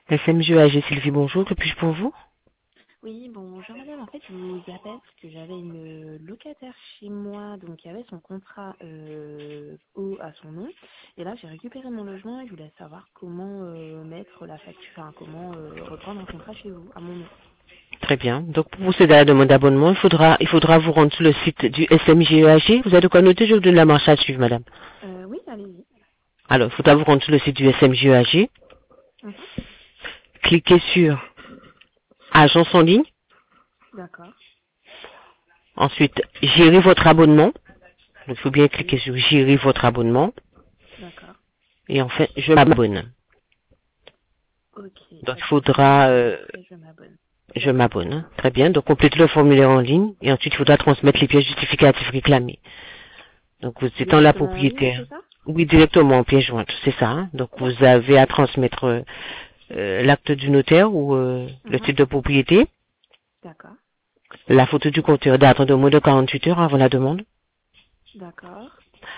SMGEAG Sylvie, bonjour, que puis-je pour vous? Oui, bonjour madame. En fait, je vous appelle parce que j'avais une locataire chez moi, donc qui avait son contrat à son nom. Et là, j'ai récupéré mon logement et je voulais savoir comment mettre la facture, enfin comment reprendre un contrat chez vous, à mon nom. Très bien. Donc, pour procéder à la demande d'abonnement, il faudra vous rendre sur le site du SMGEAG. Vous avez de quoi noter, je vous donne la marche à suivre, madame. Oui, allez-y. Alors, il faudra vous rendre sur le site du SMGEAG. Mhm. Cliquez sur Agence en ligne. D'accord. Ensuite, gérer votre abonnement. Donc, il faut bien Oui, cliquer sur gérer votre abonnement. d'accord. Et enfin, je m'abonne. Ok, Donc, il abonnement. faudra, Et après, je m'abonne. je D'accord. m'abonne. Hein. Très bien. Donc, complétez le formulaire en ligne. Et ensuite, il faudra transmettre les pièces justificatives réclamées. Donc, vous étant la Directement en ligne, propriétaire. c'est ça? Oui, directement en pièce jointe, c'est ça. Hein. Donc, vous D'accord. avez à transmettre l'acte du notaire ou le Mhm. titre de propriété, D'accord. la photo du compteur datant de moins de 48 heures avant la demande, D'accord.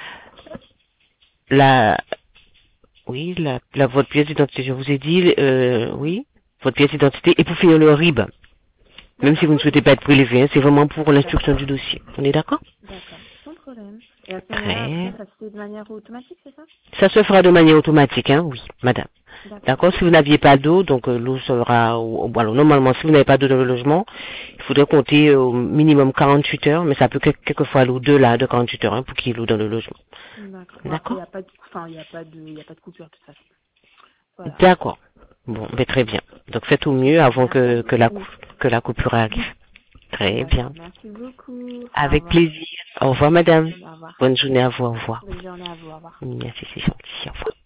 la, oui, votre pièce d'identité, je vous ai dit, Mhm. oui, votre pièce d'identité, et pour finir le RIB, même si D'accord. vous ne souhaitez pas être prélevé, hein, c'est vraiment pour l'instruction D'accord. du dossier. On est d'accord? D'accord, sans problème. Et à ce moment-là, après, Très. ça se fait de manière automatique, c'est ça? Ça se fera de manière automatique, hein, oui, madame. D'accord. D'accord, si vous n'aviez pas d'eau, donc l'eau sera, alors normalement, si vous n'avez pas d'eau dans le logement, il faudrait compter au minimum 48 heures, mais ça peut quelquefois aller au-delà de 48 heures hein, pour qu'il y ait l'eau dans le logement. D'accord. Bon, après, il D'accord? n'y a pas de, enfin, il y a pas de coupure, de toute façon. Voilà. D'accord. Bon, mais très bien. Donc faites au mieux Super, avant merci que beaucoup. la coupure arrive. Très D'accord, bien. merci beaucoup. Au Avec revoir. plaisir. Au revoir, madame. Au revoir. Bonne journée à vous. Au revoir. Bonne journée à vous, au revoir. Merci, c'est gentil. Au revoir.